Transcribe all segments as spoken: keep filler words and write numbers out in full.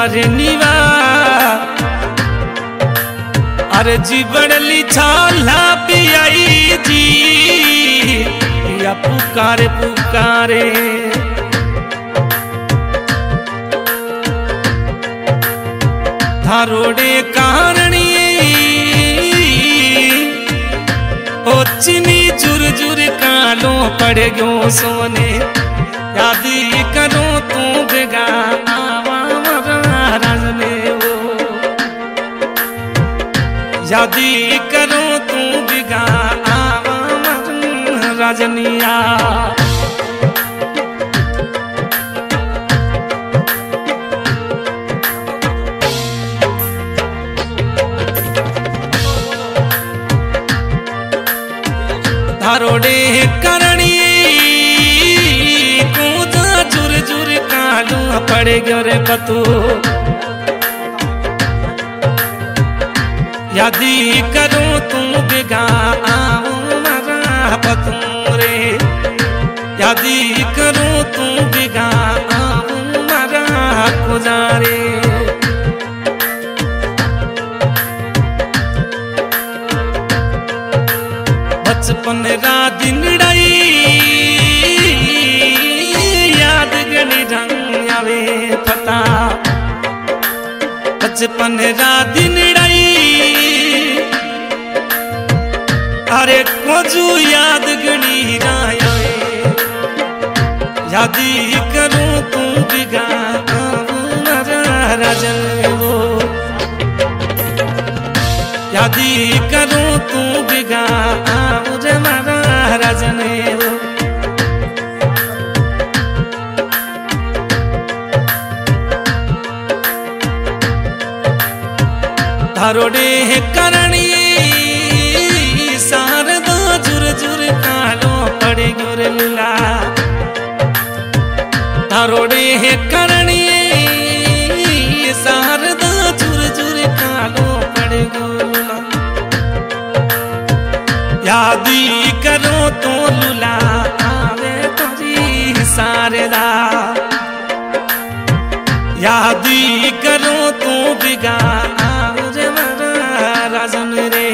रे निवा अरे जी बड़ली छाला पियाई जी या पुकारे पुकारे थारोड़े कारणी ओ चिनी जुर जुर कालो पड़ गयो सोने यादी करो तू बेगा आवा राजने वो यादी करो तू बेगा आवा राजनिया थारोड़े करणी कूदा जुर जुर कालू पड़ गयो रे पतू यादी करूं तू बिगा आऊं मरा पतू रे यादी करूं तू बिगा आऊं मरा गुजारे बचपन रा दिनड़ाई याद गणी रंग आवे पता बचपन रा दिनड़ाई अरे कोजू याद गणी राया यादी करूं तू बिगा राजन वो यादी करूं तू बिगा राजन वो थारोड़े करणी सारदा जुर जुर कालो पड़े गुरला थारोड़े करणी सारदा जुर जुर कालो पड़े गुरला यादी करो तो लुला आवे तुझी सारदा यादी करो तो बिगा आवे राजन रे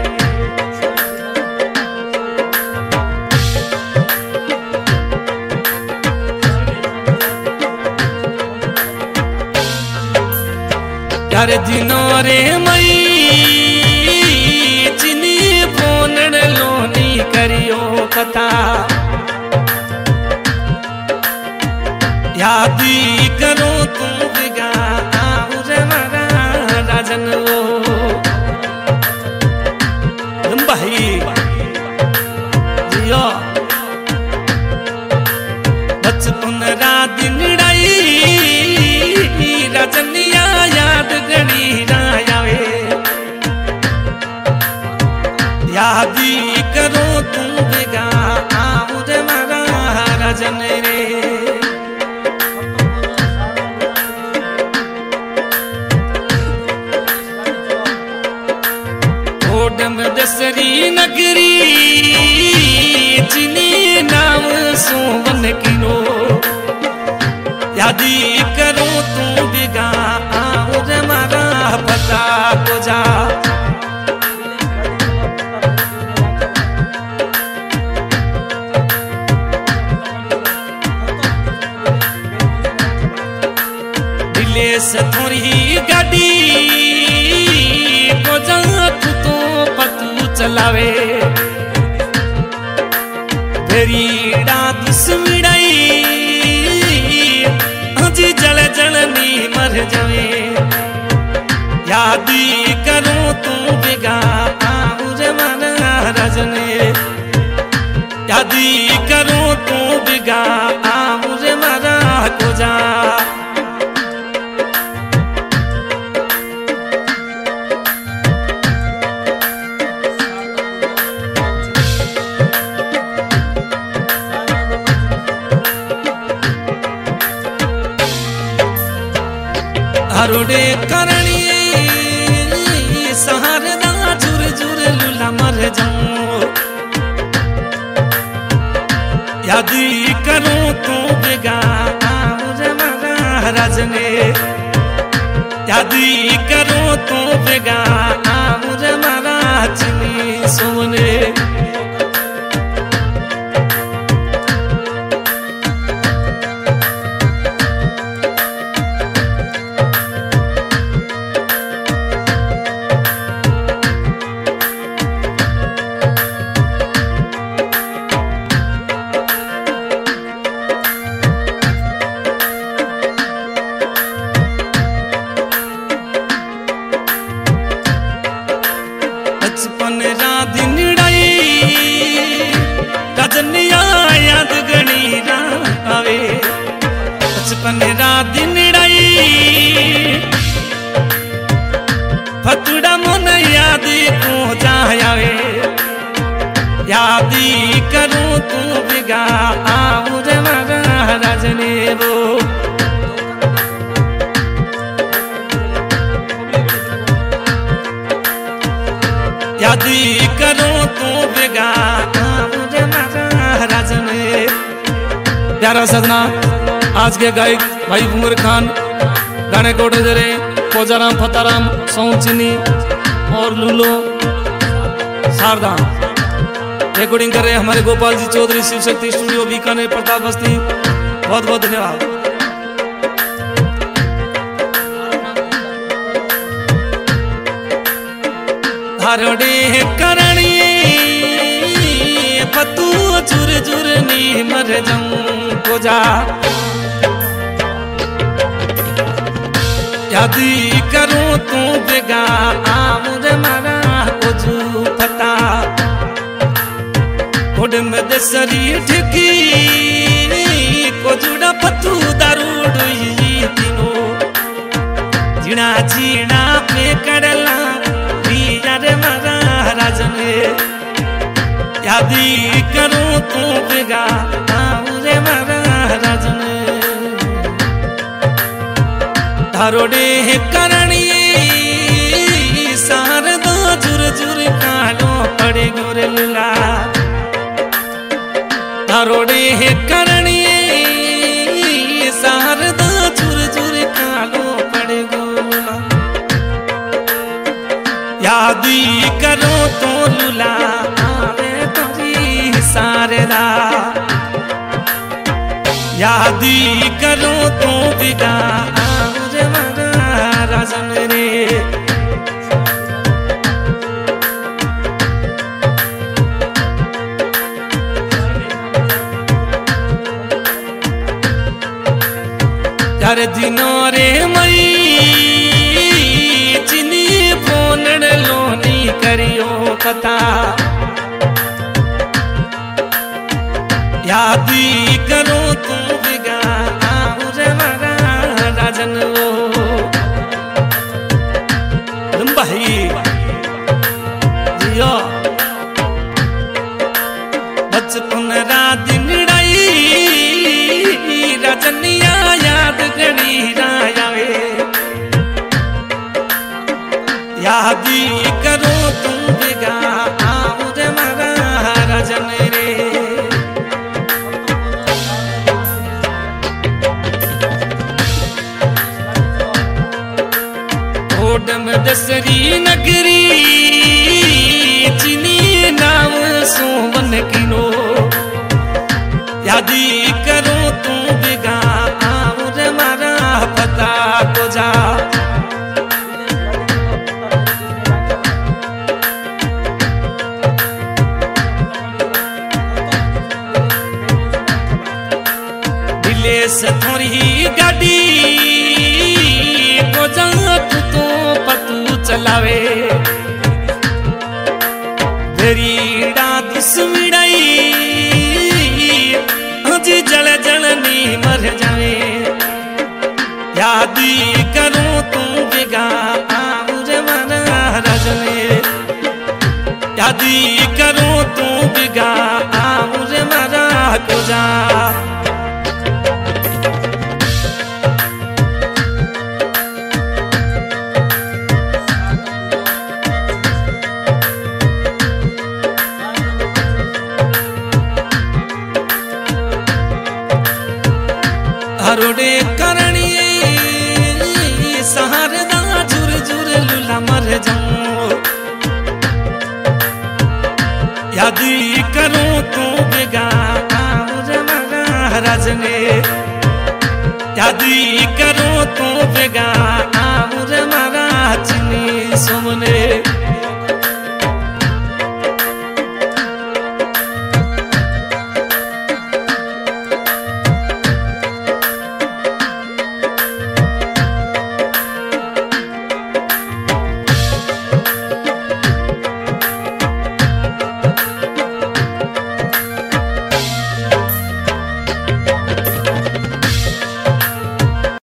यार दिनों रे मई चिनी फोनड़ लोनी करियो पता यादी करो तू बिगा आउरे मरा राजन वो भाई जियो बचपन रा दिनड़ाई राजनिया याद गणी रायावे यादी करो तू बेगा आउरे मरा राजन रे ओडम दसरी नगरी जिनी नाम सोवन किनो यादी करो तू बिगा आउरे मरा पता को जा से थोड़ी गाड़ी को जा तू तो पतू चलावे तेरी डांत सुमिड़ाई हजी जल जलनी मर जावे यादी करो तू बिगा आउरे मरा राजने यादी करो तू बिगा आउरे मरा को जा थारोड़े करणी सहारदा जुर जुर लुला मर जाऊं यादी करूं तू बेगा आउरे मरा राजने यादी करो तो बेगा मुझे मारा चिनी सोने बचपन रात निड़ाई रजनिया याद गणी ना आवे बचपन रात निड़ाई फतुड़ा मन याद को जावे यादी करूं तू बिगा मुझे मारा रजनी वो यादी करो तू बेगा मुझे महाराज ने। प्यारा सजना आज के गायक भाई उमर खान गाने कोटे जरे पोजाराम फताराम सौचिनी और लुलो शारदा रिकॉर्डिंग कर रहे हमारे गोपाल जी चौधरी शिव शक्ति स्टूडियो बीकानेर प्रताप बस्ती। बहुत बहुत धन्यवाद। धारोड़े करणी पतू चुर चुर नी मर जाऊं को जा यादी करूं तू बेगा मुझे मारा को जू पता कोड में दसरी ठकी को जुड़ा पतू दारूड़ तीनो जीना जीना पे करला यारे महाराज ने यादी करूं तू बेगा मुझे महाराज ने धारोड़े करणी सार दो जुर जुर कालो पड़े गोरे लुला धारोड़े करणी सार दो जुर जुर कालो पड़े गोला यादी करो तो लुला आवे तुझी सारदा यादी करो तो बिगा मुझे महाराज रे यार दिनों रे मई लोनी करियो पता यादी करो तू बिगा मुझे महाराज वो भाई जियो बचपन रात निड़ाई रजनिया याद गणी रायावे यादी करो तुम बिगा मुझे महाराज रे कोड में दसरी नगरी चिनी नाम सोवन किनो यादी करो तुम बिगा मुझे मारा पता को जा से थोड़ी गाड़ी को जा तू तो पतू चलावे भेरीड़ा दुश्मनाई हजी जल जलनी मर जावे यादी करूं तू बेगा मुझे महाराज ने यादी करूं तू बेगा मुझे मारा को जा धारोड़े करणी सहारदा यादी करूं तो बेगार महाराज ने यादी करूं तो बेगार महाराज ने सुमने